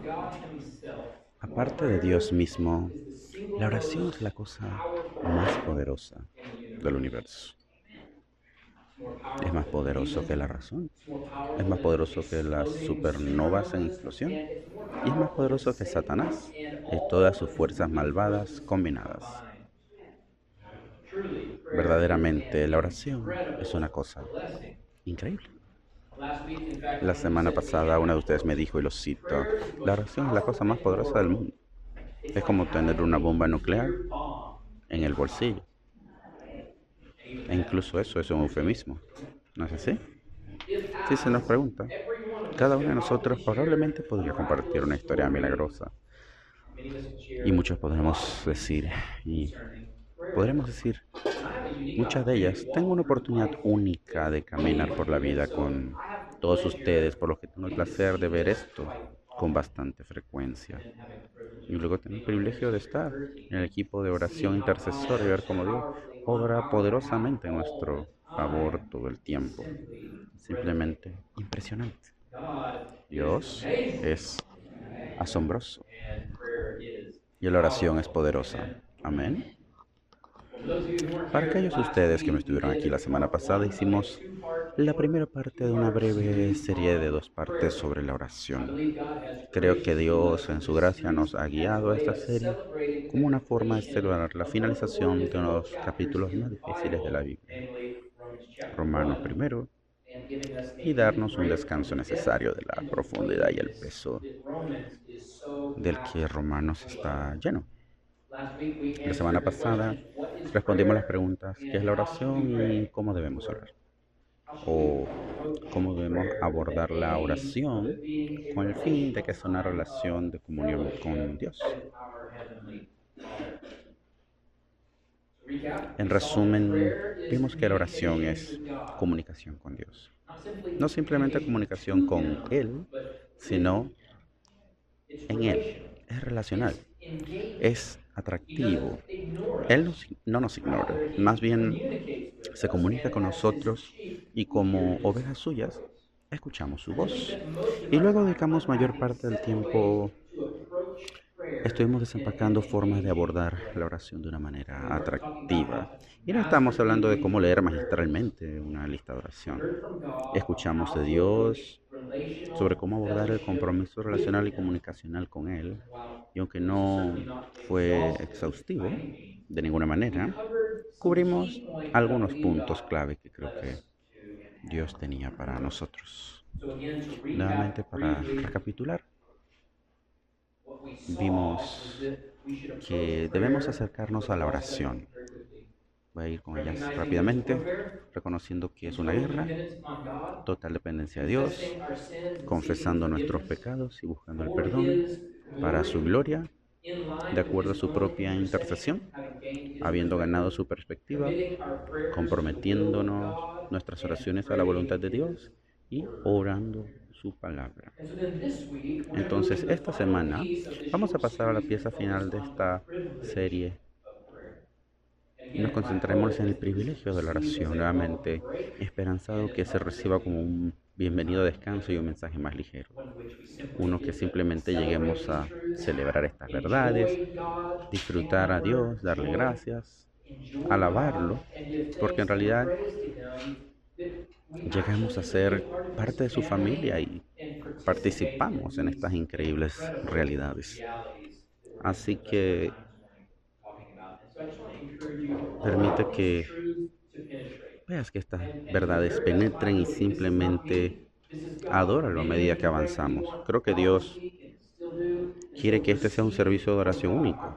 Aparte de Dios mismo, la oración es la cosa más poderosa del universo. Es más poderoso que la razón. Es más poderoso que las supernovas en explosión. Y es más poderoso que Satanás y todas sus fuerzas malvadas combinadas. Verdaderamente, la oración es una cosa increíble. La semana pasada una de ustedes me dijo, y lo cito, la oración es la cosa más poderosa del mundo. Es como tener una bomba nuclear en el bolsillo. E incluso eso es un eufemismo. ¿No es así? Si se nos pregunta, cada uno de nosotros probablemente podría compartir una historia milagrosa. Y muchos podremos decir, y podremos decir, muchas de ellas, tengo una oportunidad única de caminar por la vida con todos ustedes, por lo que tengo el placer de ver esto con bastante frecuencia. Y luego tengo el privilegio de estar en el equipo de oración intercesora y ver cómo Dios obra poderosamente en nuestro favor todo el tiempo. Simplemente impresionante. Dios es asombroso y la oración es poderosa. Amén. Para aquellos de ustedes que no estuvieron aquí la semana pasada, hicimos la primera parte de una breve serie de dos partes sobre la oración. Creo que Dios en su gracia nos ha guiado a esta serie como una forma de celebrar la finalización de uno de los capítulos más difíciles de la Biblia, Romanos primero, y darnos un descanso necesario de la profundidad y el peso del que Romanos está lleno. La semana pasada respondimos las preguntas: ¿qué es la oración y cómo debemos orar? O cómo debemos abordar la oración con el fin de que sea una relación de comunión con Dios. En resumen, vimos que la oración es comunicación con Dios. No simplemente comunicación con Él, sino en Él. Es relacional, es atractivo. Él no nos ignora, más bien se comunica con nosotros y como ovejas suyas, escuchamos su voz. Y luego dedicamos mayor parte del tiempo, estuvimos desempacando formas de abordar la oración de una manera atractiva. Y no estamos hablando de cómo leer magistralmente una lista de oración. Escuchamos de Dios sobre cómo abordar el compromiso relacional y comunicacional con Él. Y aunque no fue exhaustivo de ninguna manera, cubrimos algunos puntos clave que creo que Dios tenía para nosotros. Nuevamente, para recapitular, vimos que debemos acercarnos a la oración. Voy a ir con ellas rápidamente, reconociendo que es una guerra, total dependencia de Dios, confesando nuestros pecados y buscando el perdón para su gloria, de acuerdo a su propia intercesión, habiendo ganado su perspectiva, comprometiéndonos nuestras oraciones a la voluntad de Dios y orando su palabra. Entonces, esta semana vamos a pasar a la pieza final de esta serie y nos concentraremos en el privilegio de la oración, nuevamente esperanzado que se reciba como un bienvenido descanso y un mensaje más ligero. Uno que simplemente lleguemos a celebrar estas verdades, disfrutar a Dios, darle gracias, alabarlo, porque en realidad llegamos a ser parte de su familia y participamos en estas increíbles realidades. Así que permite que veas que estas verdades penetren y simplemente adóralo a medida que avanzamos. Creo que Dios quiere que este sea un servicio de oración único.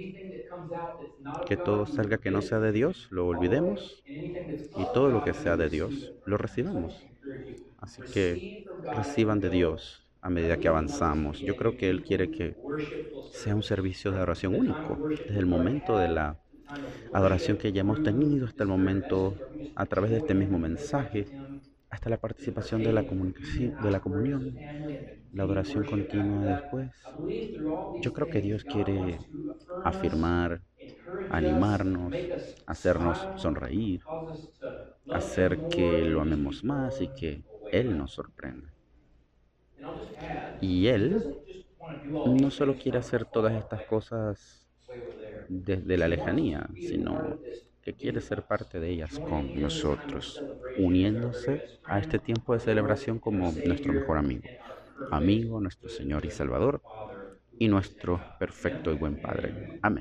Que todo salga que no sea de Dios, lo olvidemos y todo lo que sea de Dios, lo recibamos. Así que reciban de Dios a medida que avanzamos. Yo creo que Él quiere que sea un servicio de oración único, desde el momento de la adoración que ya hemos tenido hasta el momento, a través de este mismo mensaje, hasta la participación de la comunicación, de la comunión, la adoración continua después. Yo creo que Dios quiere afirmar, animarnos, hacernos sonreír, hacer que lo amemos más y que Él nos sorprenda. Y Él no solo quiere hacer todas estas cosas desde la lejanía, sino que quiere ser parte de ellas con nosotros, uniéndose a este tiempo de celebración como nuestro mejor amigo, nuestro Señor y Salvador, y nuestro perfecto y buen Padre. Amén.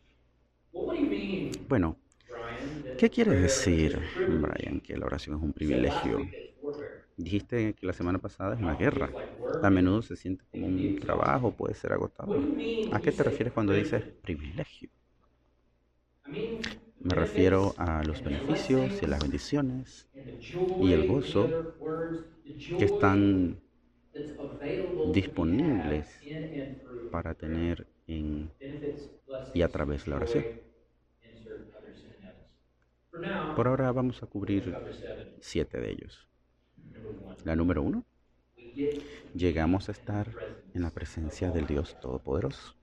Bueno, ¿qué quiere decir, Brian, que la oración es un privilegio? Dijiste que la semana pasada es una guerra. A menudo se siente como un trabajo, puede ser agotador. ¿A qué te refieres cuando dices privilegio? Me refiero a los beneficios y las bendiciones y el gozo que están disponibles para tener en y a través de la oración. Por ahora vamos a cubrir 7 de ellos. La número 1, llegamos a estar en la presencia del Dios Todopoderoso.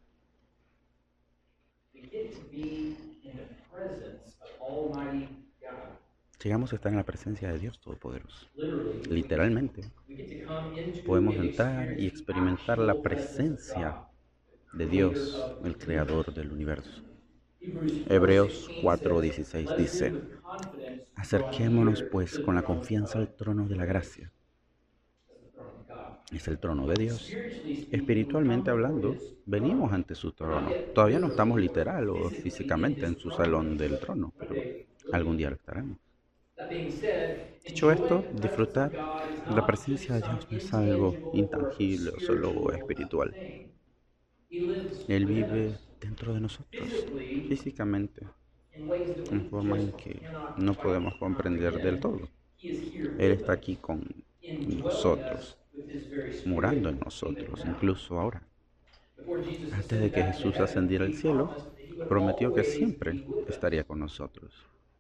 Llegamos a estar en la presencia de Dios Todopoderoso. Literalmente, podemos entrar y experimentar la presencia de Dios, el Creador del universo. Hebreos 4:16 dice: acerquémonos pues con la confianza al trono de la gracia. Es el trono de Dios. Espiritualmente hablando, venimos ante su trono. Todavía no estamos literal o físicamente en su salón del trono, pero algún día lo estaremos. Dicho esto, disfrutar la presencia de Dios no es algo intangible o solo espiritual. Él vive dentro de nosotros, físicamente, en forma en que no podemos comprender del todo. Él está aquí con nosotros, morando en nosotros, incluso ahora. Antes de que Jesús ascendiera al cielo, prometió que siempre estaría con nosotros.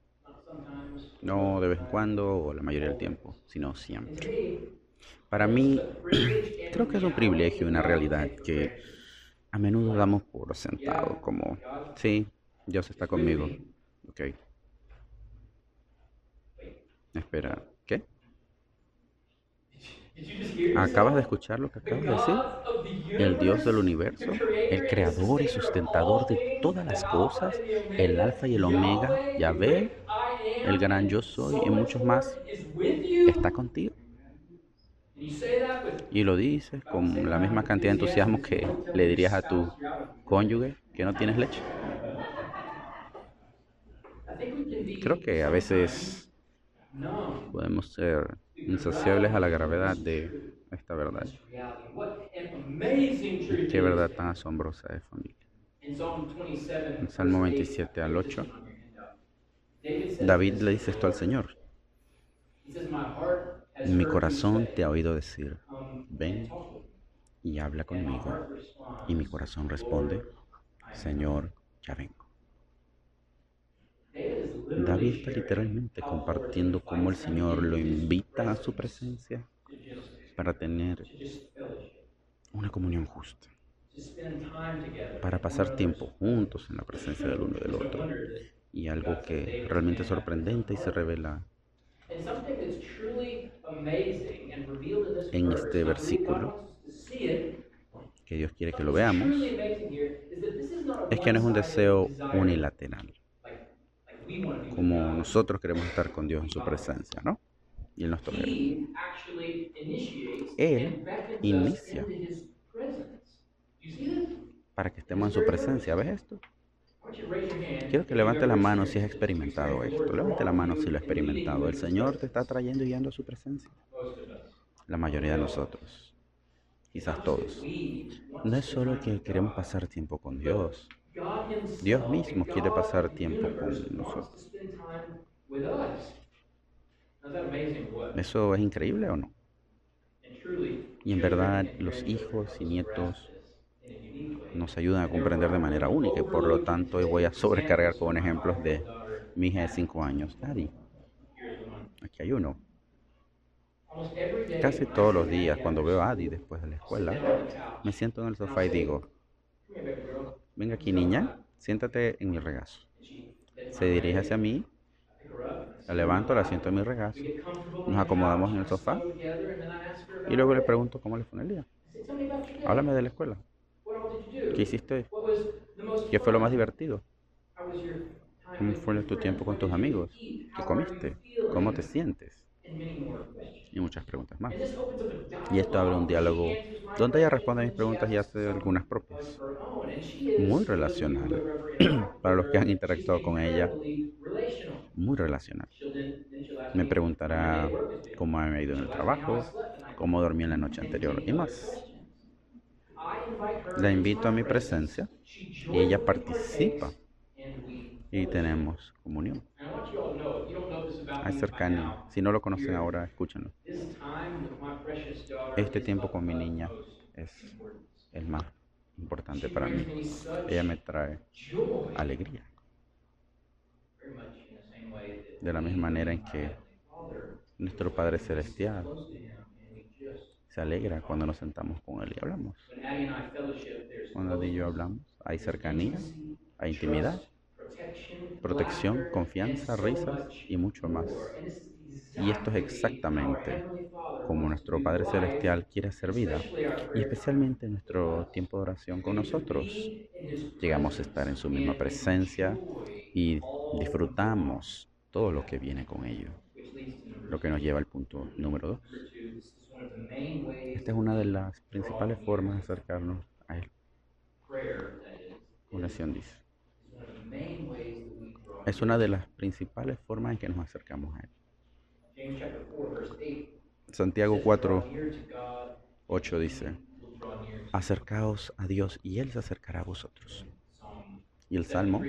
No de vez en cuando o la mayoría del tiempo, sino siempre. Para mí, creo que es un privilegio y una realidad que a menudo damos por sentado, como, sí, Dios está conmigo. Ok. Espera, ¿qué? ¿Acabas de escuchar lo que acabas de decir? El Dios del universo, el creador y sustentador de todas las cosas, el alfa y el omega, Yahvé, el gran yo soy y muchos más, está contigo. Y lo dices con la misma cantidad de entusiasmo que le dirías a tu cónyuge que no tienes leche. Creo que a veces podemos ser insaciables a la gravedad de esta verdad. Qué verdad tan asombrosa es, familia. En Salmo 27 al 8, David le dice esto al Señor: mi corazón te ha oído decir, ven y habla conmigo. Y mi corazón responde, Señor, ya vengo. David está literalmente compartiendo cómo el Señor lo invita a su presencia para tener una comunión justa, para pasar tiempo juntos en la presencia del uno y del otro. Y algo que realmente es sorprendente y se revela en este versículo, que Dios quiere que lo veamos, es que no es un deseo unilateral, como nosotros queremos estar con Dios en su presencia, ¿no? Y Él nos tolera. Él inicia para que estemos en su presencia. ¿Ves esto? Quiero que levante la mano si has experimentado esto. Levante la mano si lo has experimentado. El Señor te está trayendo y guiando a su presencia. La mayoría de nosotros, quizás todos. No es solo que queremos pasar tiempo con Dios. Dios mismo quiere pasar tiempo con nosotros. ¿Eso es increíble o no? Y en verdad los hijos y nietos nos ayudan a comprender de manera única y por lo tanto hoy voy a sobrecargar con ejemplos de mi hija de 5 años. Daddy, aquí hay uno. Casi todos los días cuando veo a Adi después de la escuela, me siento en el sofá y digo, venga aquí niña, siéntate en mi regazo. Se dirige hacia mí, la levanto, la siento en mi regazo, nos acomodamos en el sofá y luego le pregunto cómo le fue en el día. Háblame de la escuela. ¿Qué hiciste? ¿Qué fue lo más divertido? ¿Cómo fue tu tiempo con tus amigos? ¿Qué comiste? ¿Cómo te sientes? Y muchas preguntas más. Y esto abre un diálogo donde ella responde a mis preguntas y hace algunas propias. Muy relacional. Para los que han interactuado con ella, muy relacional. Me preguntará cómo me ha ido en el trabajo, cómo dormí en la noche anterior y más. La invito a mi presencia y ella participa y tenemos comunión. Hay cercanía. Si no lo conocen ahora, escúchenlo. Este tiempo con mi niña es el más importante para mí. Ella me trae alegría. De la misma manera en que nuestro Padre Celestial se alegra cuando nos sentamos con Él y hablamos. Cuando Él y yo hablamos, hay cercanía, hay intimidad, protección, confianza, risas y mucho más. Y esto es exactamente como nuestro Padre Celestial quiere hacer vida, y especialmente en nuestro tiempo de oración con nosotros. Llegamos a estar en su misma presencia y disfrutamos todo lo que viene con ello, lo que nos lleva al punto número 2. Esta es una de las principales formas de acercarnos a Él. Oración dice. Es una de las principales formas en que nos acercamos a Él. Santiago 4:8 dice, acercaos a Dios y Él se acercará a vosotros. Y el Salmo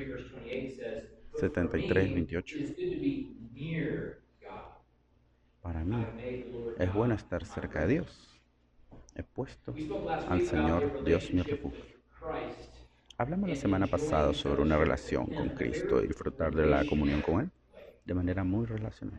73:28. Para mí es bueno estar cerca de Dios. He puesto al Señor Dios mi refugio. Hablamos la semana pasada sobre una relación con Cristo y disfrutar de la comunión con Él de manera muy relacional.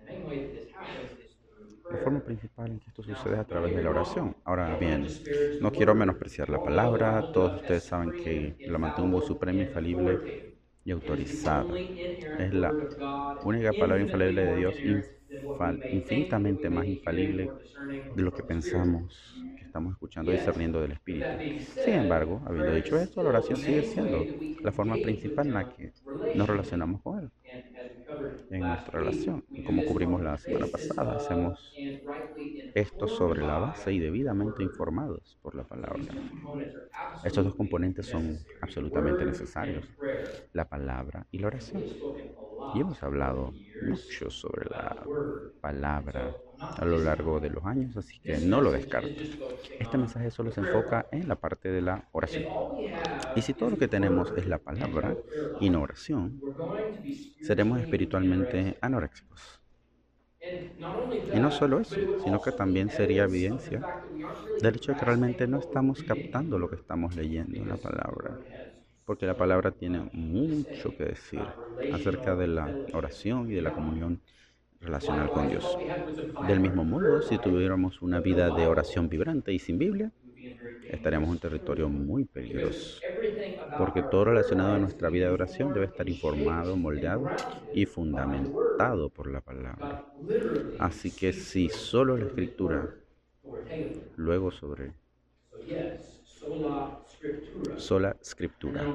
La forma principal en que esto sucede es a través de la oración. Ahora bien, no quiero menospreciar la palabra. Todos ustedes saben que la mantengo suprema, infalible y autorizada. Es la única palabra infalible de Dios, infinitamente más infalible de lo que pensamos que estamos escuchando y discerniendo del Espíritu. Sin embargo, habiendo dicho esto, la oración sigue siendo la forma principal en la que nos relacionamos con Él. En nuestra relación, como cubrimos la semana pasada, hacemos esto sobre la base y debidamente informados por la palabra. Estos dos componentes son absolutamente necesarios, la palabra y la oración. Y hemos hablado mucho sobre la palabra a lo largo de los años, así que no lo descarto. Este mensaje solo se enfoca en la parte de la oración. Y si todo lo que tenemos es la palabra y no oración, seremos espiritualmente anoréxicos. Y no solo eso, sino que también sería evidencia del hecho de que realmente no estamos captando lo que estamos leyendo en la palabra. Porque la palabra tiene mucho que decir acerca de la oración y de la comunión relacional con Dios. Del mismo modo, si tuviéramos una vida de oración vibrante y sin Biblia, estaríamos en un territorio muy peligroso. Porque todo relacionado a nuestra vida de oración debe estar informado, moldeado y fundamentado por la palabra. Así que si solo la escritura, luego sobre sola escritura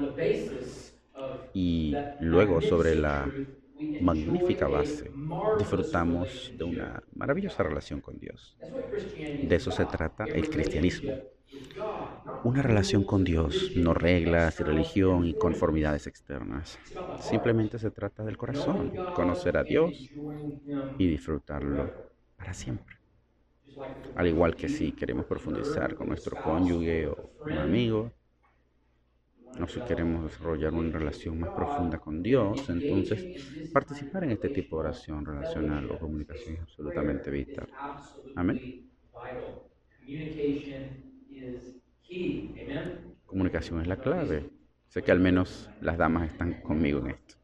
y luego sobre la magnífica base disfrutamos de una maravillosa relación con Dios. De eso se trata el cristianismo. Una relación con Dios, no reglas y religión y conformidades externas. Simplemente se trata del corazón, conocer a Dios y disfrutarlo para siempre. Al igual que si queremos profundizar con nuestro cónyuge o un amigo, o si queremos desarrollar una relación más profunda con Dios, entonces participar en este tipo de oración relacional o comunicación es absolutamente vital. Amén. Comunicación es la clave. Sé que al menos las damas están conmigo en esto.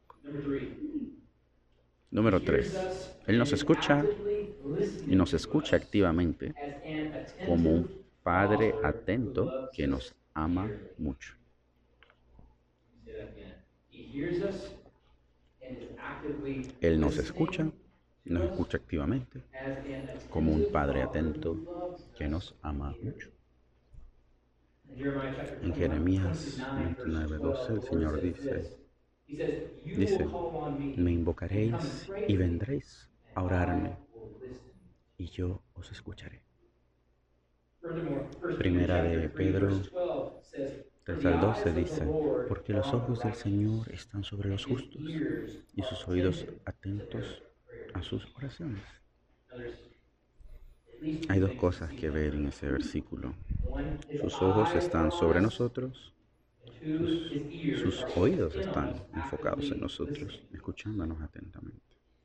Número 3. Él nos escucha y nos escucha activamente como un padre atento que nos ama mucho. Él nos escucha activamente como un padre atento que nos ama mucho. En Jeremías 29:12 el Señor dice, me invocaréis y vendréis a orarme y yo os escucharé. Primera de Pedro 3:12 dice, porque los ojos del Señor están sobre los justos y sus oídos atentos a sus oraciones. Hay dos cosas que ver en ese versículo. Sus ojos están sobre nosotros, sus oídos están enfocados en nosotros, escuchándonos atentamente.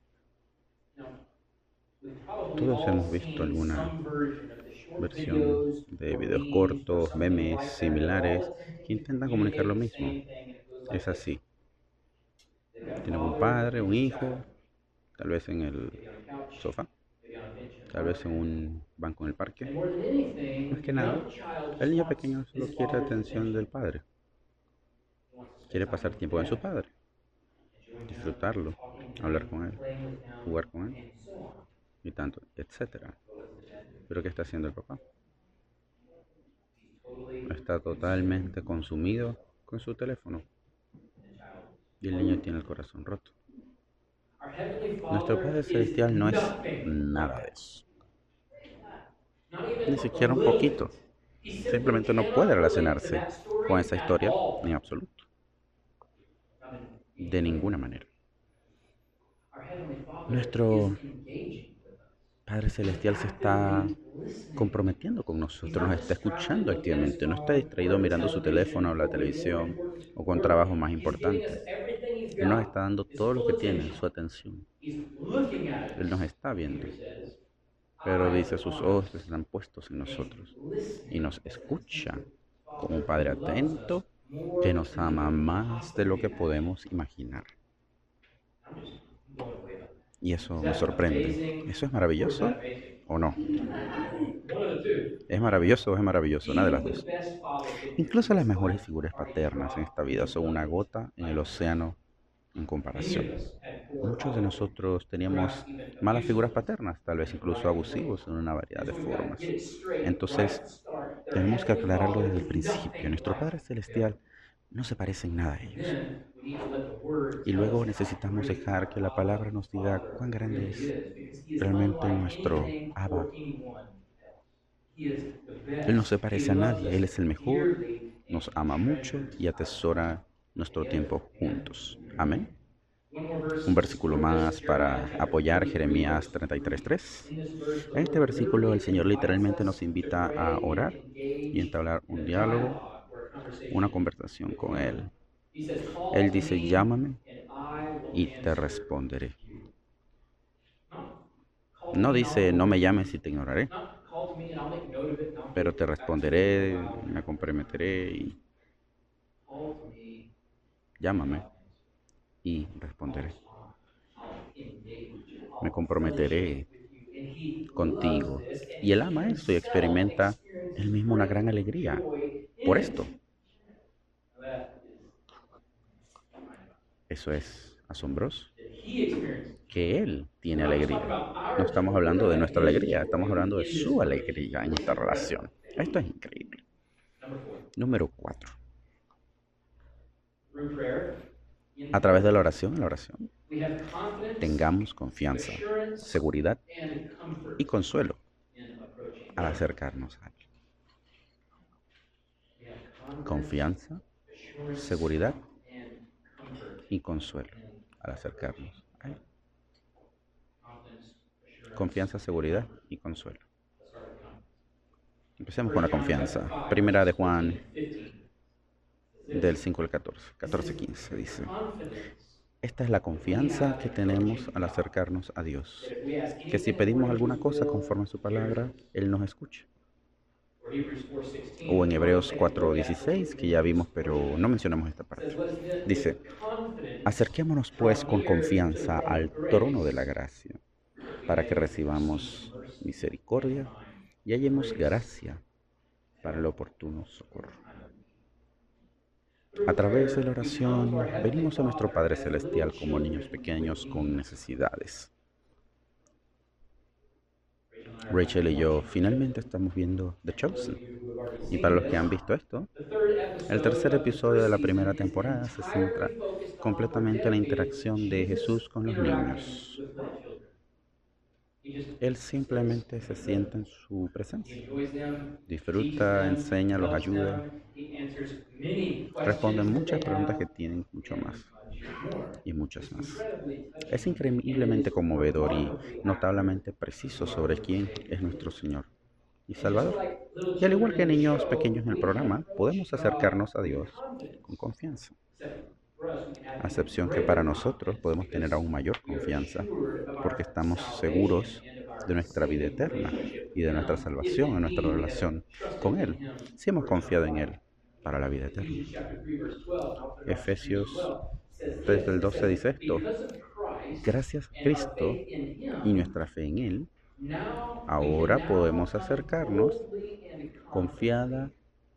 Todos hemos visto alguna versión de videos cortos, memes similares que intentan comunicar lo mismo. Es así. Tienen un padre, un hijo, tal vez en el sofá, tal vez en un banco en el parque. Más que nada, el niño pequeño solo quiere atención del padre. Quiere pasar tiempo con su padre, disfrutarlo, hablar con él, jugar con él y tanto, etcétera. Pero ¿qué está haciendo el papá? Está totalmente consumido con su teléfono y el niño tiene el corazón roto. Nuestro Padre Celestial no es nada de eso, ni siquiera un poquito. Simplemente no puede relacionarse con esa historia en absoluto, de ninguna manera. Nuestro Padre Celestial se está comprometiendo con nosotros, nos está escuchando activamente, no está distraído mirando su teléfono o la televisión o con trabajo más importante. Él nos está dando todo lo que tiene, su atención. Él nos está viendo, pero dice, sus ojos están puestos en nosotros y nos escucha como un Padre atento que nos ama más de lo que podemos imaginar. Y eso me sorprende. ¿Eso es maravilloso o no? ¿Es maravilloso o es maravilloso? Nada de las dos. Incluso las mejores figuras paternas en esta vida son una gota en el océano en comparación. Muchos de nosotros teníamos malas figuras paternas, tal vez incluso abusivos en una variedad de formas. Entonces, tenemos que aclararlo desde el principio. Nuestro Padre Celestial no se parece en nada a ellos. Y luego necesitamos dejar que la palabra nos diga cuán grande es realmente nuestro Abba. Él no se parece a nadie, Él es el mejor, nos ama mucho y atesora nuestro tiempo juntos. Amén. Un versículo más para apoyar Jeremías 33:3. En este versículo el Señor literalmente nos invita a orar y entablar un diálogo, una conversación con Él. Él dice, llámame y te responderé. No dice, no me llames y te ignoraré, pero te responderé, me comprometeré y llámame y responderé. Me comprometeré contigo. Y Él ama eso y experimenta Él mismo una gran alegría por esto. Eso es asombroso, que Él tiene alegría. No estamos hablando de nuestra alegría, estamos hablando de su alegría en esta relación. Esto es increíble. Número 4. A través de la oración, tengamos confianza, seguridad y consuelo al acercarnos a Él. Confianza, seguridad y consuelo al acercarnos a Él. Confianza, seguridad y consuelo. Empecemos con la confianza. Primera de Juan, del 5 al 14, 14-15 dice, esta es la confianza que tenemos al acercarnos a Dios, que si pedimos alguna cosa conforme a su palabra, Él nos escucha. O en Hebreos 4:16, que ya vimos, pero no mencionamos esta parte. Dice, acerquémonos pues con confianza al trono de la gracia, para que recibamos misericordia y hallemos gracia para el oportuno socorro. A través de la oración venimos a nuestro Padre Celestial como niños pequeños con necesidades. Rachel y yo finalmente estamos viendo The Chosen. Y para los que han visto esto, el tercer episodio de la primera temporada se centra completamente en la interacción de Jesús con los niños. Él simplemente se sienta en su presencia. Disfruta, enseña, los ayuda. Responde muchas preguntas que tienen mucho más y muchas más. Es increíblemente conmovedor y notablemente preciso sobre quién es nuestro Señor y Salvador. Y al igual que niños pequeños en el programa, podemos acercarnos a Dios con confianza. A excepción que para nosotros podemos tener aún mayor confianza, porque estamos seguros de nuestra vida eterna y de nuestra salvación, en nuestra relación con Él, si hemos confiado en Él para la vida eterna. Efesios 3 del 12 dice esto: gracias a Cristo y nuestra fe en Él, ahora podemos acercarnos confiadamente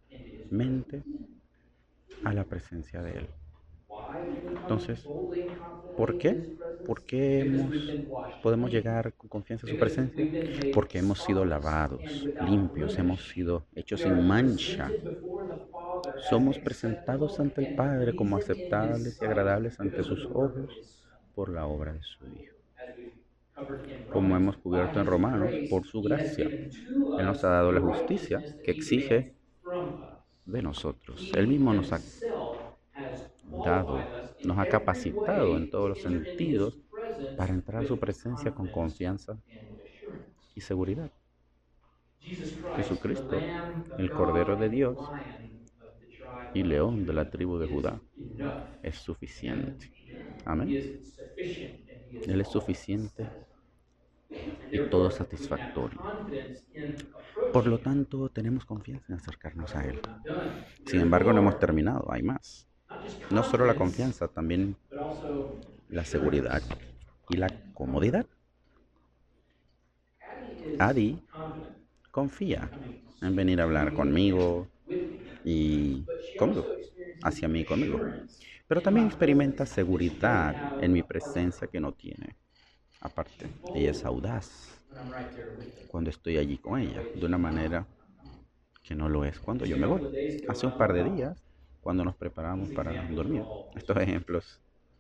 a la presencia de Él. Entonces, ¿por qué? ¿Por qué podemos llegar con confianza a su presencia? Porque hemos sido lavados, limpios, hemos sido hechos sin mancha. Somos presentados ante el Padre como aceptables y agradables ante sus ojos por la obra de su Hijo. Como hemos cubierto en Romanos, por su gracia, Él nos ha dado la justicia que exige de nosotros. Él mismo nos ha dado, nos ha capacitado en todos los sentidos para entrar a su presencia con confianza y seguridad. Jesucristo, el Cordero de Dios y León de la tribu de Judá, es suficiente. Amén. Él es suficiente y todo satisfactorio. Por lo tanto, tenemos confianza en acercarnos a Él. Sin embargo, no hemos terminado, hay más. No solo la confianza, también la seguridad y la comodidad. Adi confía en venir a hablar conmigo y conmigo, hacia mí y conmigo. Pero también experimenta seguridad en mi presencia que no tiene. Aparte, ella es audaz cuando estoy allí con ella, de una manera que no lo es cuando yo me voy. Hace un par de días, cuando nos preparamos para dormir, estos ejemplos,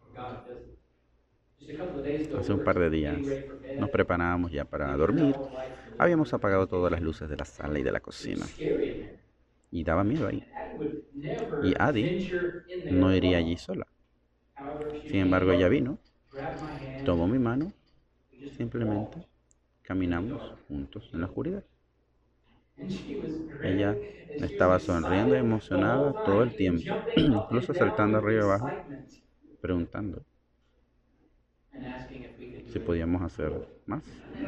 hace un par de días nos preparábamos ya para dormir, habíamos apagado todas las luces de la sala y de la cocina y daba miedo ahí. Y Adi no iría allí sola. Sin embargo, ella vino, tomó mi mano, simplemente caminamos juntos en la oscuridad. Ella estaba sonriendo y emocionada todo el tiempo, incluso saltando arriba y abajo, preguntando si podíamos hacer más.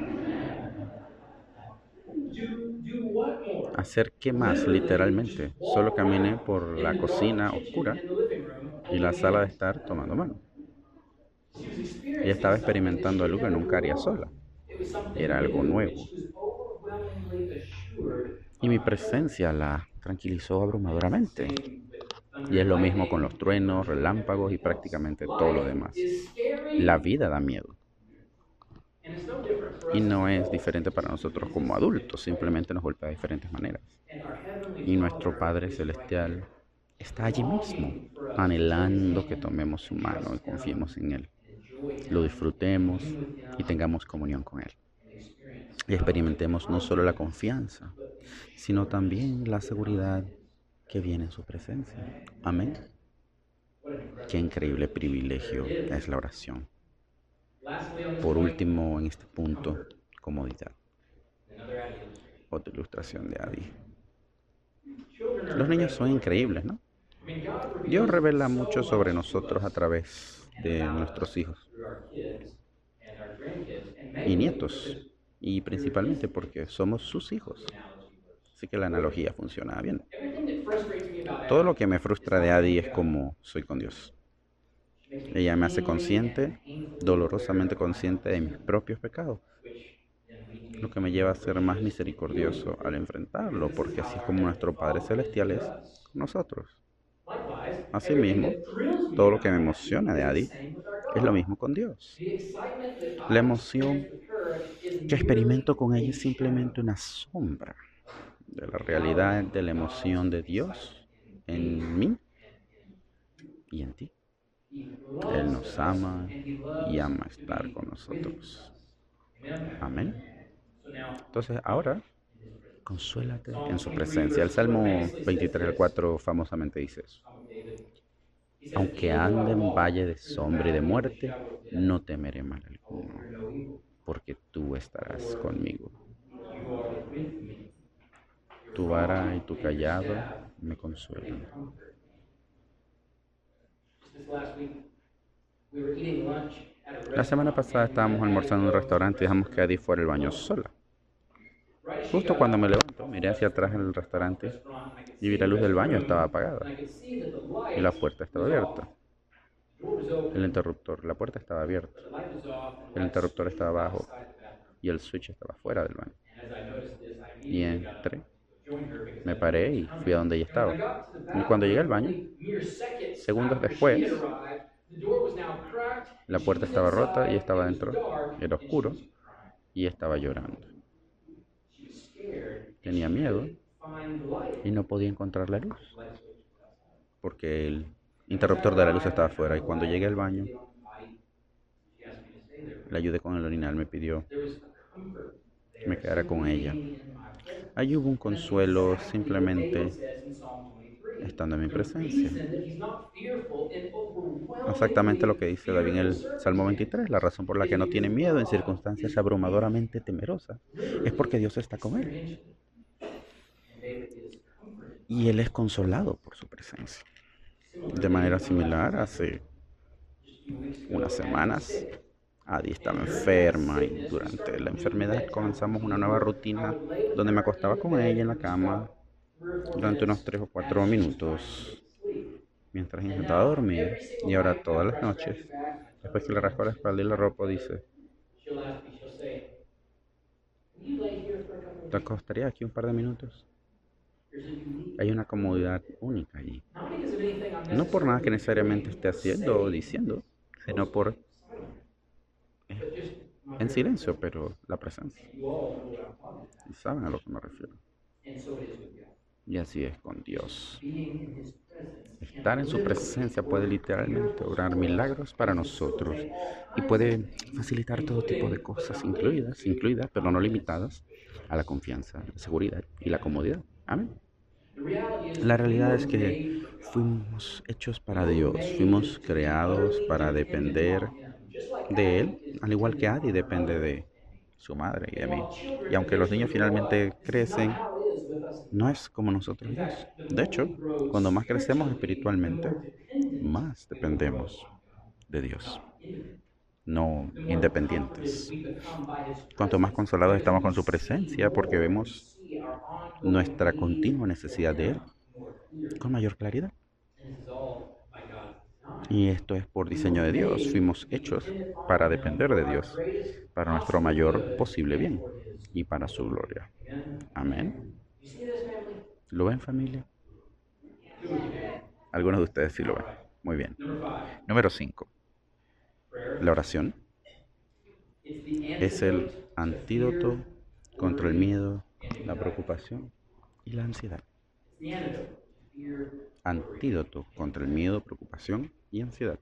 ¿Hacer qué más? Literalmente. Solo caminé por la cocina oscura y la sala de estar tomando mano. Ella estaba experimentando algo que nunca haría sola. Era algo nuevo. Y mi presencia la tranquilizó abrumadoramente. Y es lo mismo con los truenos, relámpagos y prácticamente todo lo demás. La vida da miedo. Y no es diferente para nosotros como adultos, simplemente nos golpea de diferentes maneras. Y nuestro Padre Celestial está allí mismo, anhelando que tomemos su mano y confiemos en Él. Lo disfrutemos y tengamos comunión con Él. Y experimentemos no solo la confianza, sino también la seguridad que viene en su presencia. Amén. Qué increíble privilegio es la oración. Por último, en este punto, comodidad. Otra ilustración de Adi. Los niños son increíbles, ¿no? Dios revela mucho sobre nosotros a través de nuestros hijos y nietos, y principalmente porque somos sus hijos. Así que la analogía funciona bien. Todo lo que me frustra de Adi es como soy con Dios. Ella me hace consciente, dolorosamente consciente de mis propios pecados, lo que me lleva a ser más misericordioso al enfrentarlo, porque así es como nuestro Padre Celestial es con nosotros. Asimismo, todo lo que me emociona de Adi es lo mismo con Dios. La emoción que experimento con ella es simplemente una sombra de la realidad, de la emoción de Dios en mí y en ti. Él nos ama y ama estar con nosotros. Amén. Entonces ahora, consuélate en su presencia. El Salmo 23 al 4 famosamente dice eso. Aunque ande en valle de sombra y de muerte, no temeré mal alguno, porque tú estarás conmigo. Tu vara y tu callado me consuelan. La semana pasada estábamos almorzando en un restaurante y dejamos que Adi fuera al baño sola. Justo cuando me levanto, miré hacia atrás en el restaurante y vi la luz del baño estaba apagada y la puerta estaba abierta. La puerta estaba abierta, el interruptor estaba abajo y el switch estaba fuera del baño. Y entré, me paré y fui a donde ella estaba. Y cuando llegué al baño, segundos después, la puerta estaba rota y estaba dentro. Era oscuro y estaba llorando. Tenía miedo y no podía encontrar la luz porque el interruptor de la luz estaba afuera. Y cuando llegué al baño, le ayudé con el orinal, me pidió que me quedara con ella. Allí hubo un consuelo simplemente estando en mi presencia. Exactamente lo que dice David en el Salmo 23, la razón por la que no tiene miedo en circunstancias abrumadoramente temerosas es porque Dios está con él. Y él es consolado por su presencia. De manera similar, hace unas semanas, Adi estaba enferma y durante la enfermedad comenzamos una nueva rutina donde me acostaba con ella en la cama durante unos 3 o 4 minutos mientras intentaba dormir. Y ahora todas las noches, después que le rasco la espalda y la ropa, dice, ¿te acostaría aquí un par de minutos? Hay una comodidad única allí. No por nada que necesariamente esté haciendo o diciendo, sino por en silencio, pero la presencia. Y saben a lo que me refiero. Y así es con Dios. Estar en su presencia puede literalmente obrar milagros para nosotros y puede facilitar todo tipo de cosas, incluidas, pero no limitadas, a la confianza, la seguridad y la comodidad. Amén. La realidad es que fuimos hechos para Dios, fuimos creados para depender de Él, al igual que Adi depende de su madre y de mí. Y aunque los niños finalmente crecen, no es como nosotros Dios. De hecho, cuando más crecemos espiritualmente, más dependemos de Dios, no independientes. Cuanto más consolados estamos con su presencia, porque vemos nuestra continua necesidad de Él con mayor claridad. Y esto es por diseño de Dios. Fuimos hechos para depender de Dios, para nuestro mayor posible bien y para su gloria. Amén. ¿Lo ven, familia? Algunos de ustedes sí lo ven. Muy bien. Número 5. La oración es el antídoto contra el miedo, la preocupación y la ansiedad. Antídoto contra el miedo, preocupación y ansiedad.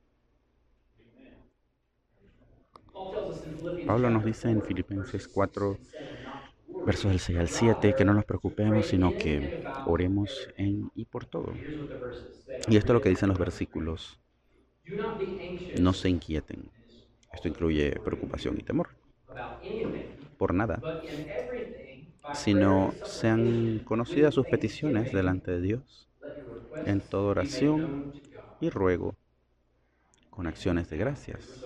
Pablo nos dice en Filipenses 4, versos del 6 al 7, que no nos preocupemos, sino que oremos en y por todo. Y esto es lo que dicen los versículos. No se inquieten. Esto incluye preocupación y temor. Por nada, sino sean conocidas sus peticiones delante de Dios en toda oración y ruego con acciones de gracias.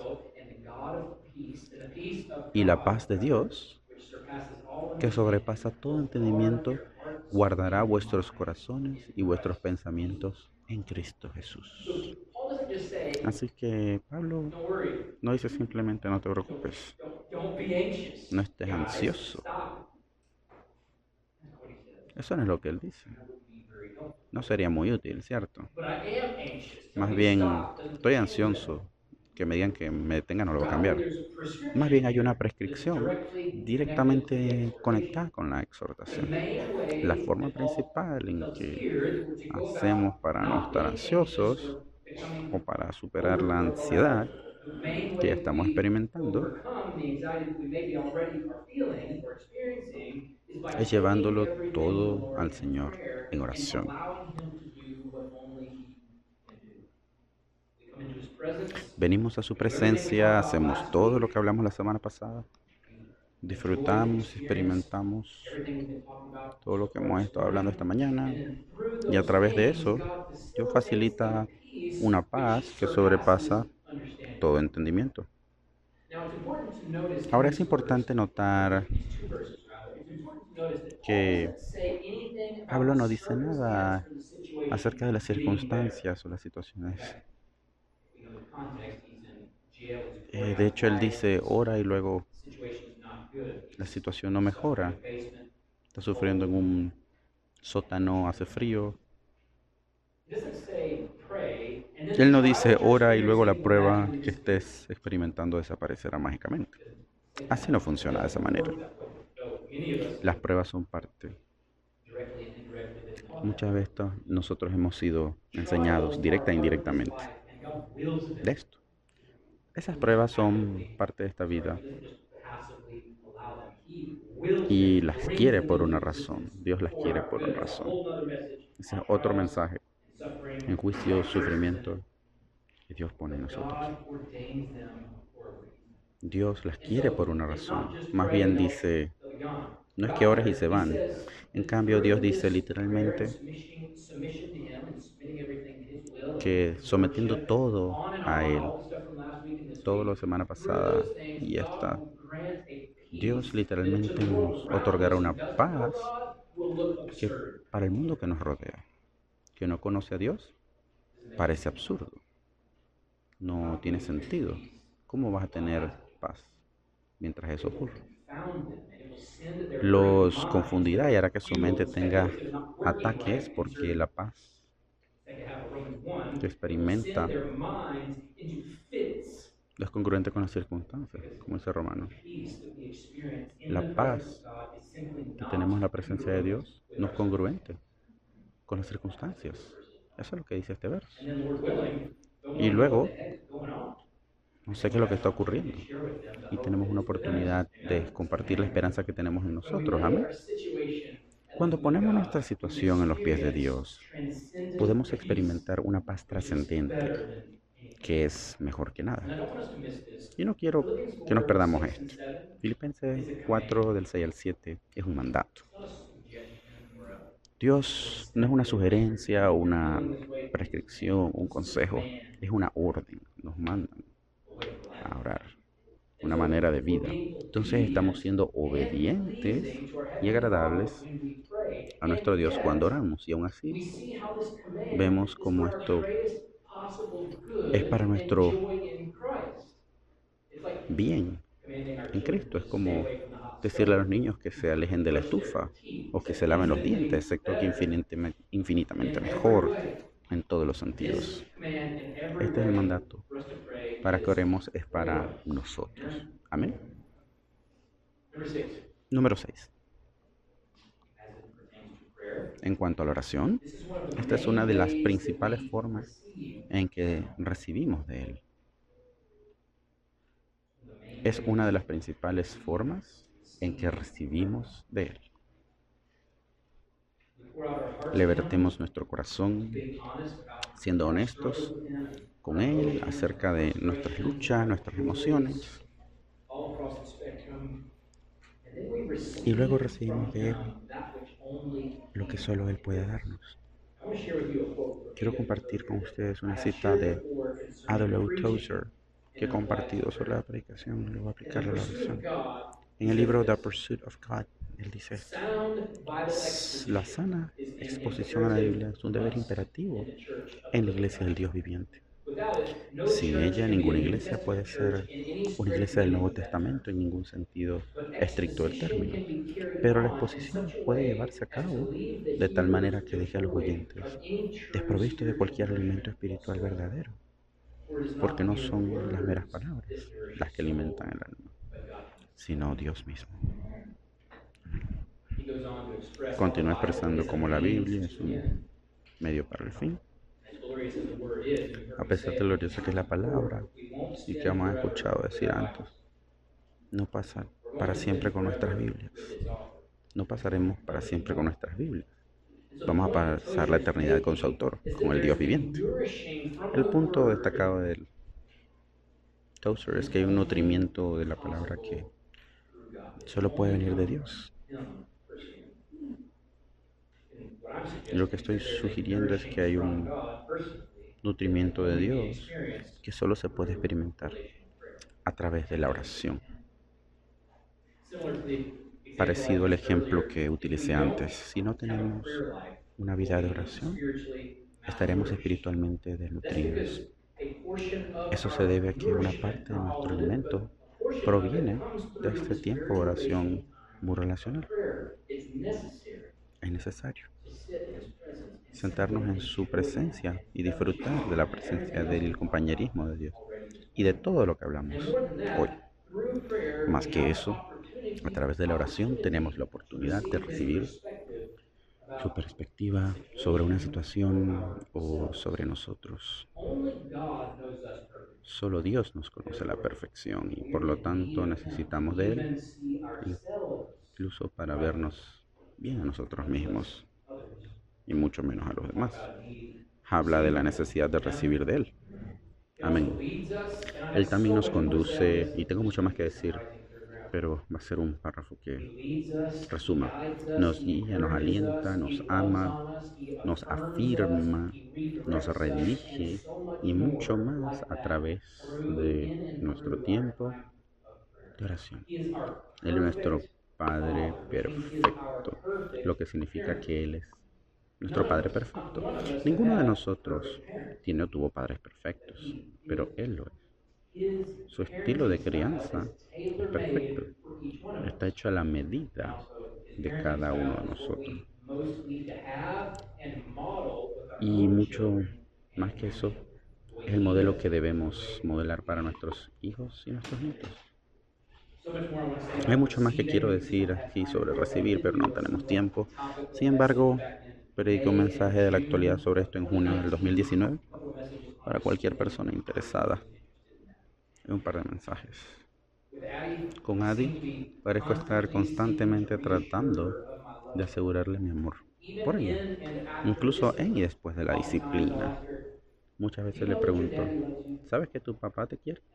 Y la paz de Dios, que sobrepasa todo entendimiento, guardará vuestros corazones y vuestros pensamientos en Cristo Jesús. Así que Pablo no dice simplemente no te preocupes, no estés ansioso. Eso no es lo que él dice. No sería muy útil, ¿cierto? Más bien, estoy ansioso. que me digan que me detenga no lo va a cambiar. Más bien hay una prescripción directamente conectada con la exhortación. La forma principal en que hacemos para no estar ansiosos o para superar la ansiedad que ya estamos experimentando es llevándolo todo al Señor en oración. Venimos a su presencia, hacemos todo lo que hablamos la semana pasada, disfrutamos, experimentamos todo lo que hemos estado hablando esta mañana y a través de eso Dios facilita una paz que sobrepasa todo entendimiento. Ahora es importante notar que Pablo no dice nada acerca de las circunstancias o las situaciones. De hecho, él dice, ora y luego la situación no mejora. Está sufriendo en un sótano, hace frío. Él no dice, ora y luego la prueba que estés experimentando desaparecerá mágicamente. Así no funciona de esa manera. Las pruebas son parte. Muchas veces nosotros hemos sido enseñados directa e indirectamente de esto. Esas pruebas son parte de esta vida y las quiere por una razón. Dios las quiere por una razón. Ese es otro mensaje. En juicio, sufrimiento que Dios pone en nosotros. Dios las quiere por una razón. Más bien dice, no es que ores y se van. En cambio, Dios dice literalmente que sometiendo todo a Él, todo la semana pasada y esta, Dios literalmente nos otorgará una paz que para el mundo que nos rodea, que no conoce a Dios, parece absurdo. No tiene sentido. ¿Cómo vas a tener paz mientras eso ocurre? Los confundirá y hará que su mente tenga ataques porque la paz que experimenta es congruente con las circunstancias, como dice Romano. La paz que tenemos en la presencia de Dios no es congruente con las circunstancias. Eso es lo que dice este verso. Y luego, no sé qué es lo que está ocurriendo. Y tenemos una oportunidad de compartir la esperanza que tenemos en nosotros. Amén. Cuando ponemos nuestra situación en los pies de Dios, podemos experimentar una paz trascendente que es mejor que nada. Y no quiero que nos perdamos esto. Filipenses 4 del 6 al 7 es un mandato. Dios no es una sugerencia, una prescripción, un consejo, es una orden. Nos mandan a orar, una manera de vida. Entonces estamos siendo obedientes y agradables a nuestro Dios cuando oramos. Y aún así vemos como esto es para nuestro bien en Cristo. Es como decirle a los niños que se alejen de la estufa o que se laven los dientes, excepto que infinitamente mejor en todos los sentidos. Este es el mandato. Para que oremos es para nosotros. Amén. Número 6. En cuanto a la oración, esta es una de las principales formas en que recibimos de Él. Es una de las principales formas en que recibimos de Él. Le vertemos nuestro corazón, siendo honestos con Él acerca de nuestras luchas, nuestras emociones. Y luego recibimos de Él lo que solo Él puede darnos. Quiero compartir con ustedes una cita de A.W. Tozer que he compartido sobre la predicación y lo voy a aplicar a la oración. En el libro The Pursuit of God, él dice esto: la sana exposición a la Biblia es un deber imperativo en la iglesia del Dios viviente. Sin ella, ninguna iglesia puede ser una iglesia del Nuevo Testamento en ningún sentido estricto del término. Pero la exposición puede llevarse a cabo de tal manera que deje a los oyentes desprovistos de cualquier alimento espiritual verdadero. porque no son las meras palabras las que alimentan el alma, sino Dios mismo. Continúa expresando cómo la Biblia es un medio para el fin, a pesar de lo gloriosa que es la palabra y que hemos escuchado decir antes. No pasa para siempre con nuestras Biblias. No pasaremos para siempre con nuestras Biblias. Vamos a pasar la eternidad con su autor, con el Dios viviente. El punto destacado del Tozer es que hay un nutrimiento de la palabra que solo puede venir de Dios. Lo que estoy sugiriendo es que hay un nutrimiento de Dios que solo se puede experimentar a través de la oración. Parecido al ejemplo que utilicé antes, si no tenemos una vida de oración, estaremos espiritualmente desnutridos. Eso se debe a que una parte de nuestro alimento proviene de este tiempo de oración muy relacional. Es necesario sentarnos en su presencia y disfrutar de la presencia del compañerismo de Dios y de todo lo que hablamos hoy. Más que eso, a través de la oración tenemos la oportunidad de recibir su perspectiva sobre una situación o sobre nosotros. Solo Dios nos conoce a la perfección y por lo tanto necesitamos de Él, incluso para vernos bien a nosotros mismos y mucho menos a los demás. Habla de la necesidad de recibir de Él. Amén. Él también nos conduce, y tengo mucho más que decir, pero va a ser un párrafo que resuma. Nos guía, nos alienta, nos ama, nos afirma, nos redirige y mucho más a través de nuestro tiempo de oración. Él es nuestro Padre perfecto, lo que significa que Él es nuestro Padre perfecto. Ninguno de nosotros tiene o tuvo padres perfectos, pero Él lo es. Su estilo de crianza es perfecto. Está hecho a la medida de cada uno de nosotros. Y mucho más que eso, es el modelo que debemos modelar para nuestros hijos y nuestros nietos. Hay mucho más que quiero decir aquí sobre recibir, pero no tenemos tiempo. Sin embargo, prediqué un mensaje de la actualidad sobre esto en junio del 2019 para cualquier persona interesada en un par de mensajes. Con Adi parezco estar constantemente tratando de asegurarle mi amor por ella, incluso en y después de la disciplina. Muchas veces le pregunto, ¿sabes que tu papá te quiere?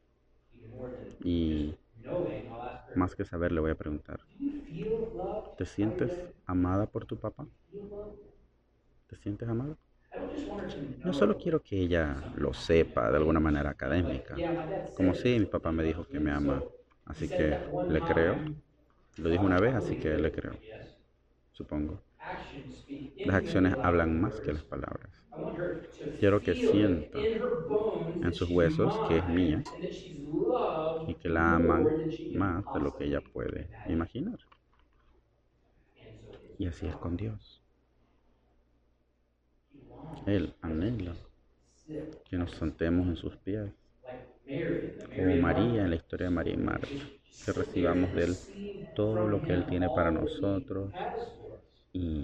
Y más que saber, le voy a preguntar, ¿te sientes amada por tu papá? ¿Te sientes amada? No solo quiero que ella lo sepa de alguna manera académica, como si mi papá me dijo que me ama, así que le creo. Lo dijo una vez, así que le creo, supongo. Las acciones hablan más que las palabras. Quiero que sienta en sus huesos que es mía y que la aman más de lo que ella puede imaginar. Y así es con Dios. Él anhela que nos sentemos en sus pies, como María en la historia de María y Marta, que recibamos de Él todo lo que Él tiene para nosotros. Y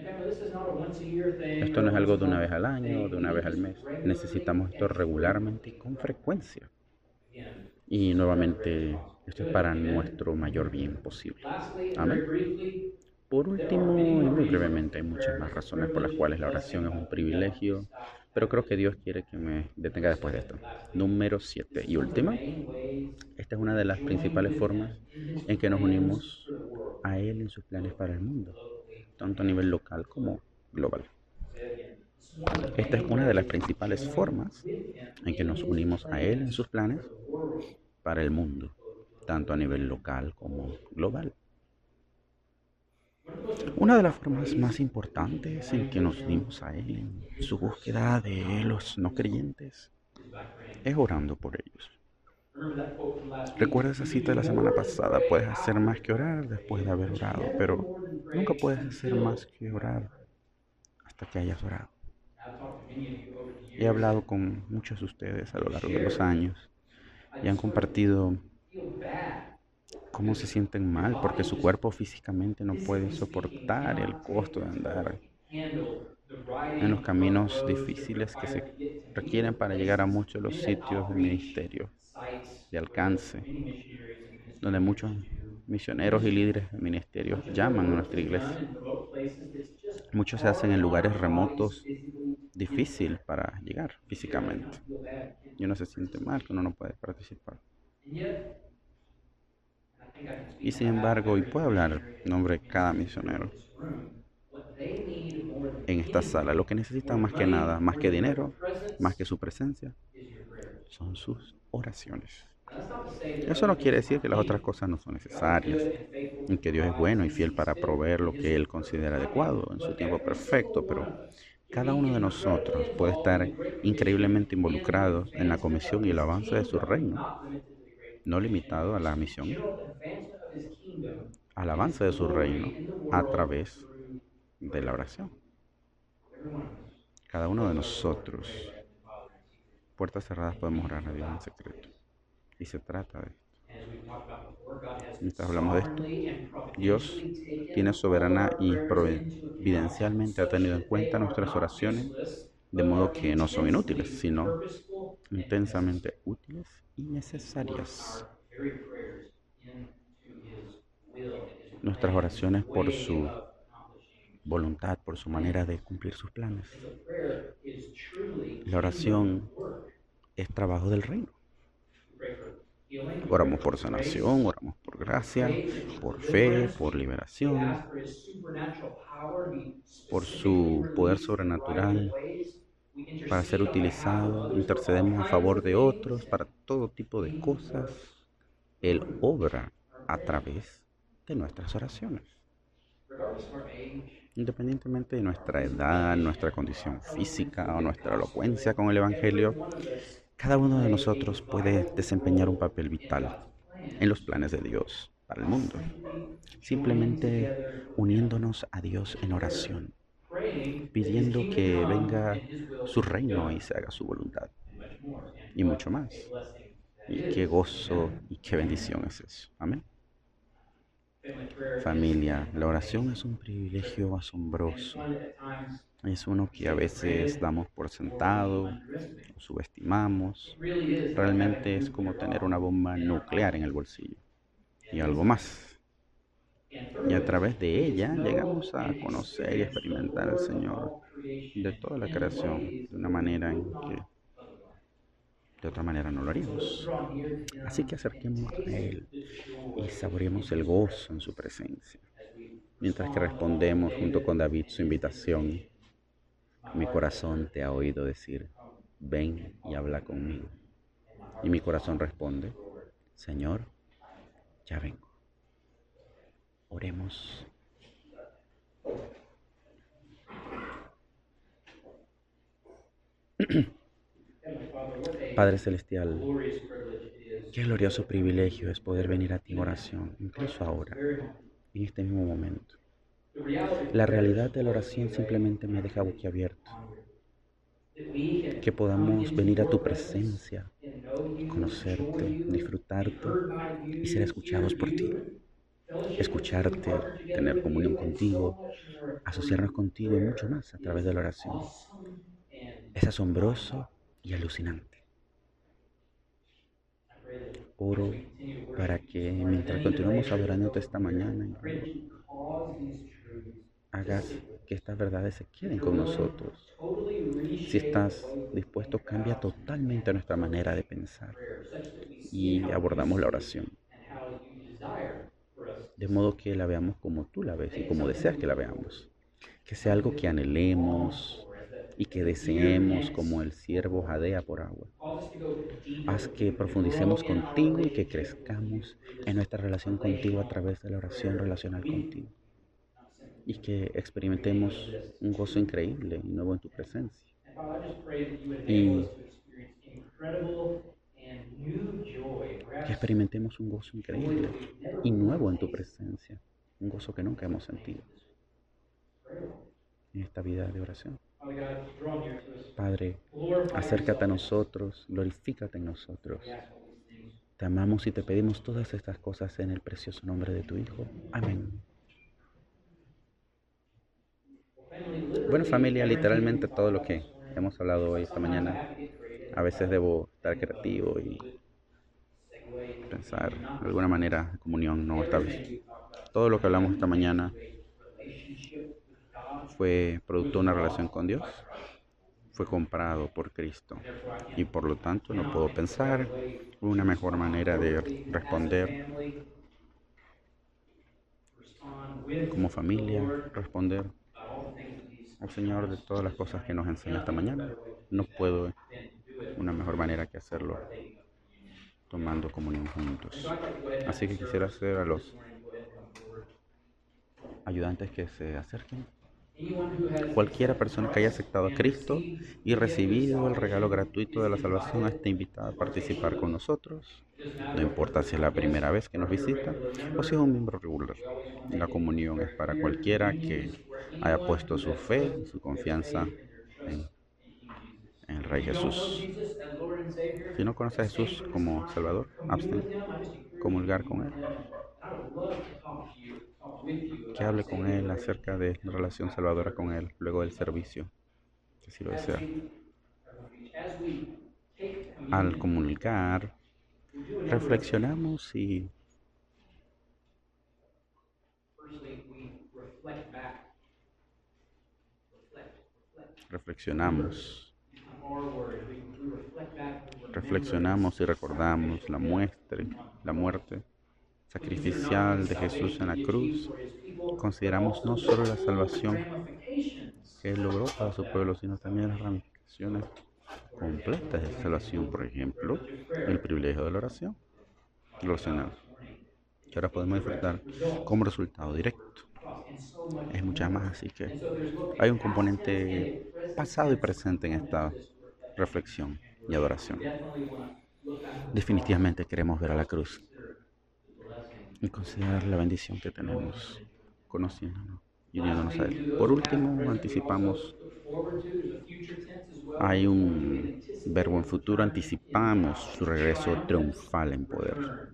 esto no es algo de una vez al año o de una vez al mes. Necesitamos esto regularmente y con frecuencia. Y nuevamente, esto es para nuestro mayor bien posible. Amén. Por último, y muy brevemente, hay muchas más razones por las cuales la oración es un privilegio, pero creo que Dios quiere que me detenga después de esto. Número 7 y última. Esta es una de las principales formas en que nos unimos a Él en sus planes para el mundo, tanto a nivel local como global. Esta es una de las principales formas en que nos unimos a Él en sus planes para el mundo, tanto a nivel local como global. Una de las formas más importantes en que nos unimos a Él en su búsqueda de los no creyentes es orando por ellos. Recuerda esa cita de la semana pasada, puedes hacer más que orar después de haber orado, pero nunca puedes hacer más que orar hasta que hayas orado. He hablado con muchos de ustedes a lo largo de los años y han compartido cómo se sienten mal porque su cuerpo físicamente no puede soportar el costo de andar en los caminos difíciles que se requieren para llegar a muchos de los sitios de ministerio, de alcance, donde muchos misioneros y líderes de ministerios llaman a nuestra iglesia. Muchos se hacen en lugares remotos, difícil para llegar físicamente. Y uno se siente mal que uno no puede participar. Y sin embargo, y puedo hablar en nombre de cada misionero en esta sala, lo que necesitan más que nada, más que dinero, más que su presencia, son sus oraciones. Eso no quiere decir que las otras cosas no son necesarias, y que Dios es bueno y fiel para proveer lo que Él considera adecuado en su tiempo perfecto, pero cada uno de nosotros puede estar increíblemente involucrado en la comisión y el avance de su reino, no limitado a la misión, al avance de su reino a través de la oración. Cada uno de nosotros, puertas cerradas, podemos orar a Dios en secreto. Y se trata de esto. Mientras hablamos de esto, Dios tiene soberana y providencialmente ha tenido en cuenta nuestras oraciones, de modo que no son inútiles, sino intensamente útiles y necesarias. Nuestras oraciones por su voluntad, por su manera de cumplir sus planes. La oración es trabajo del reino. Oramos por sanación, oramos por gracia, por fe, por liberación, por su poder sobrenatural para ser utilizado. Intercedemos a favor de otros para todo tipo de cosas. Él obra a través de nuestras oraciones. Independientemente de nuestra edad, nuestra condición física o nuestra elocuencia con el Evangelio, cada uno de nosotros puede desempeñar un papel vital en los planes de Dios para el mundo. Simplemente uniéndonos a Dios en oración, pidiendo que venga su reino y se haga su voluntad. Y mucho más. Y qué gozo y qué bendición es eso. Amén. Familia, la oración es un privilegio asombroso. Es uno que a veces damos por sentado, o subestimamos. Realmente es como tener una bomba nuclear en el bolsillo. Y algo más. Y a través de ella llegamos a conocer y experimentar al Señor de toda la creación de una manera en que de otra manera no lo haríamos. Así que acerquémonos a Él y saboreemos el gozo en su presencia. Mientras que respondemos junto con David su invitación, mi corazón te ha oído decir, ven y habla conmigo. Y mi corazón responde, Señor, ya vengo. Oremos. Padre Celestial, qué glorioso privilegio es poder venir a ti en oración, incluso ahora, en este mismo momento. La realidad de la oración simplemente me deja boquiabierto. Que podamos venir a tu presencia, conocerte, disfrutarte y ser escuchados por ti. Escucharte, tener comunión contigo, asociarnos contigo y mucho más a través de la oración. Es asombroso y alucinante. Oro para que mientras continuamos adorándote esta mañana, hagas que estas verdades se queden con nosotros. Si estás dispuesto, cambia totalmente nuestra manera de pensar y abordamos la oración. De modo que la veamos como tú la ves y como deseas que la veamos. Que sea algo que anhelemos y que deseemos como el ciervo jadea por agua. Haz que profundicemos contigo y que crezcamos en nuestra relación contigo a través de la oración relacional contigo. Y que experimentemos un gozo increíble y nuevo en tu presencia. Y que experimentemos un gozo increíble y nuevo en tu presencia. Un gozo que nunca hemos sentido en esta vida de oración. Padre, acércate a nosotros, glorifícate en nosotros. Te amamos y te pedimos todas estas cosas en el precioso nombre de tu Hijo. Amén. Bueno, familia, literalmente todo lo que hemos hablado hoy, esta mañana, a veces debo estar creativo y pensar de alguna manera de comunión, no esta vez. Todo lo que hablamos esta mañana fue producto de una relación con Dios, fue comprado por Cristo y por lo tanto no puedo pensar una mejor manera de responder como familia, responder al Señor de todas las cosas que nos enseña esta mañana. No puedo una mejor manera que hacerlo tomando comunión juntos. Así que quisiera hacer a los ayudantes que se acerquen. Cualquiera persona que haya aceptado a Cristo y recibido el regalo gratuito de la salvación está invitada a participar con nosotros. No importa si es la primera vez que nos visita o si es un miembro regular. La comunión es para cualquiera que haya puesto su fe y su confianza en, en el Rey Jesús. Si no conoce a Jesús como Salvador, abstén, comulgar con Él, que hable con Él acerca de la relación salvadora con Él luego del servicio, que si lo desea. Al comulgar, reflexionamos y reflexionamos, reflexionamos y recordamos la muerte sacrificial de Jesús en la cruz. Consideramos no solo la salvación que Él logró para su pueblo, sino también las ramificaciones completas de salvación, por ejemplo, el privilegio de la oración relacional, que ahora podemos disfrutar como resultado directo. Es mucha más, así que hay un componente pasado y presente en esta reflexión y adoración. Definitivamente queremos ver a la cruz y considerar la bendición que tenemos conociéndonos y uniéndonos a Él. Por último, anticipamos, hay un verbo en futuro, anticipamos su regreso triunfal en poder.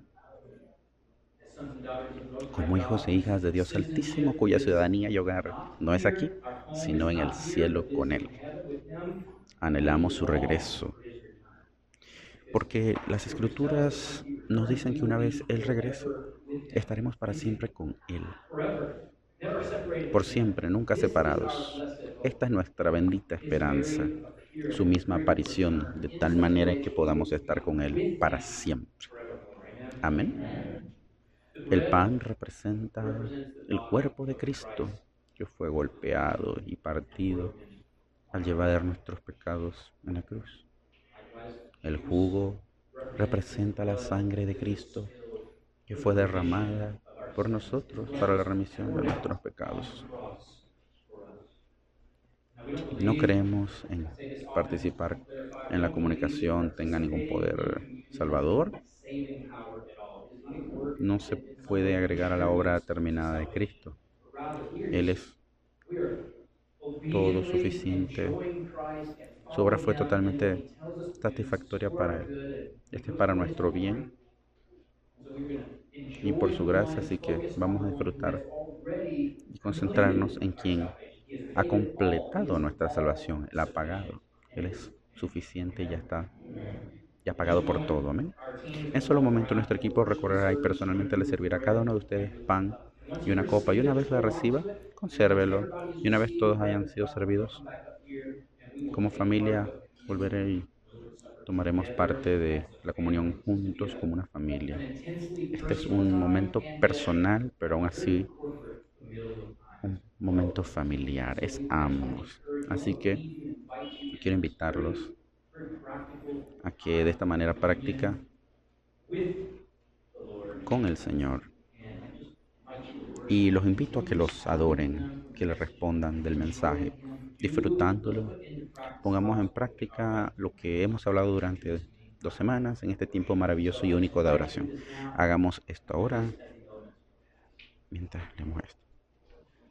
Como hijos e hijas de Dios Altísimo, cuya ciudadanía y hogar no es aquí, sino en el cielo con Él. Anhelamos su regreso, porque las Escrituras nos dicen que una vez Él regrese, estaremos para siempre con Él. Por siempre, nunca separados. Esta es nuestra bendita esperanza, su misma aparición, de tal manera que podamos estar con Él para siempre. Amén. El pan representa el cuerpo de Cristo, que fue golpeado y partido al llevar nuestros pecados en la cruz. El jugo representa la sangre de Cristo, que fue derramada por nosotros para la remisión de nuestros pecados. No creemos en participar en la comunicación tenga ningún poder salvador. No se puede agregar a la obra terminada de Cristo. Él es todo suficiente. Su obra fue totalmente satisfactoria para Él. Este es para nuestro bien y por su gracia, así que vamos a disfrutar y concentrarnos en quien ha completado nuestra salvación. Él ha pagado. Él es suficiente y ya ha pagado por todo. Amén. En solo momento nuestro equipo recorrerá y personalmente le servirá a cada uno de ustedes pan y una copa, y una vez la reciba, consérvelo, y una vez todos hayan sido servidos, como familia volveré y tomaremos parte de la comunión juntos como una familia. Este es un momento personal, pero aún así un momento familiar, es ambos. Así que quiero invitarlos a que de esta manera práctica con el Señor, y los invito a que los adoren, que le respondan del mensaje, disfrutándolo. Pongamos en práctica lo que hemos hablado durante 2 semanas en este tiempo maravilloso y único de adoración. Hagamos esto ahora mientras leemos esto.